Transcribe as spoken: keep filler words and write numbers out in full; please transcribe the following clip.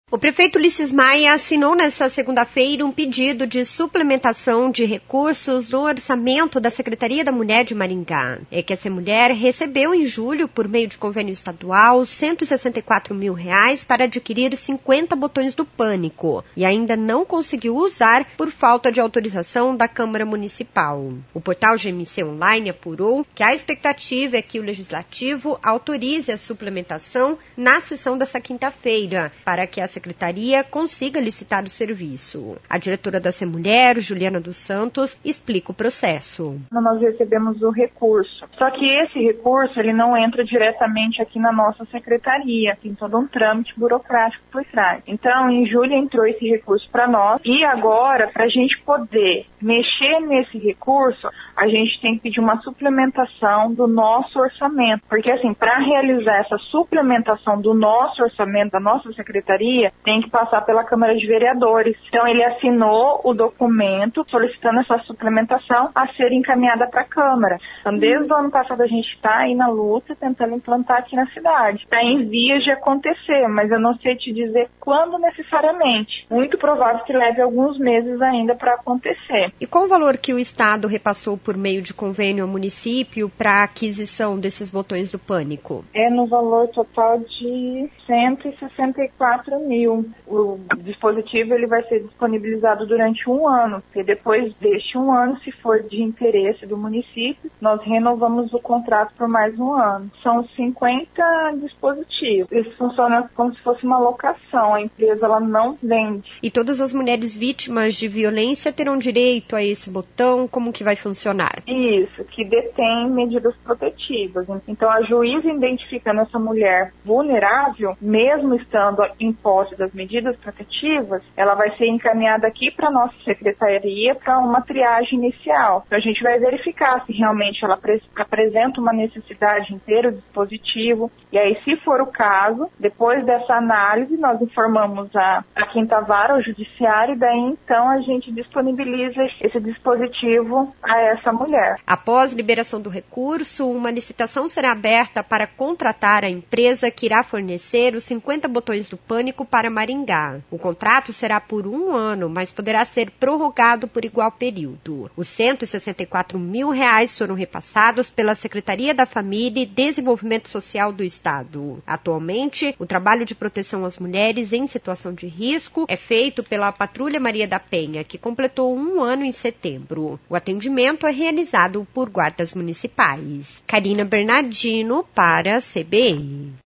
O prefeito Ulisses Maia assinou nesta segunda-feira um pedido de suplementação de recursos no orçamento da Secretaria da Mulher de Maringá. É que essa mulher recebeu em julho, por meio de convênio estadual, cento e sessenta e quatro mil reais para adquirir cinquenta botões do pânico e ainda não conseguiu usar por falta de autorização da Câmara Municipal. O portal G M C Online apurou que a expectativa é que o Legislativo autorize a suplementação na sessão desta quinta-feira, para que a Secretaria consiga licitar o serviço. A diretora da Semulher, Juliana dos Santos, explica o processo. Nós recebemos o recurso, só que esse recurso ele não entra diretamente aqui na nossa secretaria, tem todo um trâmite burocrático por trás. Então, em julho entrou esse recurso para nós e agora, para a gente poder mexer nesse recurso, a gente tem que pedir uma suplementação do nosso orçamento, porque assim, para realizar essa suplementação do nosso orçamento, da nossa secretaria, tem que passar pela Câmara de Vereadores. Então ele assinou o documento solicitando essa suplementação a ser encaminhada para a Câmara. Então desde o ano passado a gente está aí na luta tentando implantar aqui na cidade. Está em vias de acontecer, mas eu não sei te dizer quando necessariamente. Muito provável que leve alguns meses ainda para acontecer. E qual o valor que o Estado repassou por meio de convênio ao município para a aquisição desses botões do pânico? É no valor total de cento e sessenta e quatro mil. O dispositivo ele vai ser disponibilizado durante um ano, e depois deste um ano, se for de interesse do município, nós renovamos o contrato por mais um ano. São cinquenta dispositivos. Eles funcionam como se fosse uma locação, a empresa ela não vende. E todas as mulheres vítimas de violência terão direito a esse botão? Como que vai funcionar? Isso, que detém medidas protetivas. Então a juíza identificando essa mulher vulnerável, mesmo estando em posse das medidas protetivas, ela vai ser encaminhada aqui para a nossa secretaria para uma triagem inicial. Então a gente vai verificar se realmente ela apresenta uma necessidade de ter o dispositivo, e aí se for o caso, depois dessa análise nós informamos a, a quinta vara, o judiciário, e daí então a gente disponibiliza esse dispositivo a essa mulher. Após liberação do recurso, uma licitação será aberta para contratar a empresa que irá fornecer os cinquenta botões do pânico para Maringá. O contrato será por um ano, mas poderá ser prorrogado por igual período. Os cento e sessenta e quatro mil reais foram repassados pela Secretaria da Família e Desenvolvimento Social do Estado. Atualmente, o trabalho de proteção às mulheres em situação de risco é feito pela Patrulha Maria da Penha, que completou um ano em setembro. O atendimento é realizado por guardas municipais. Karina Bernardino para a C B N.